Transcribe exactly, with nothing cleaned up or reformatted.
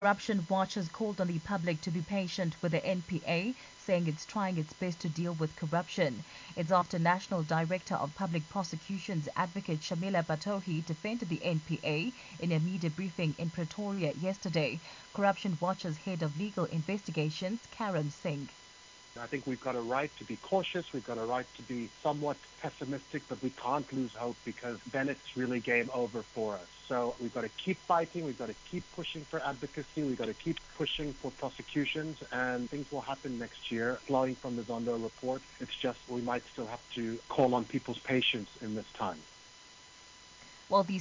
Corruption Watch has called on the public to be patient with the N P A, saying it's trying its best to deal with corruption. It's after National Director of Public Prosecutions Advocate Shamila Batohi defended the N P A in a media briefing in Pretoria yesterday. Corruption Watch's head of legal investigations, Karam Singh. I think we've got a right to be cautious, we've got a right to be somewhat pessimistic, but we can't lose hope because then it's really game over for us. So we've got to keep fighting, we've got to keep pushing for advocacy, we've got to keep pushing for prosecutions, and things will happen next year. Flowing from the Zondo report, it's just we might still have to call on people's patience in this time. Well, the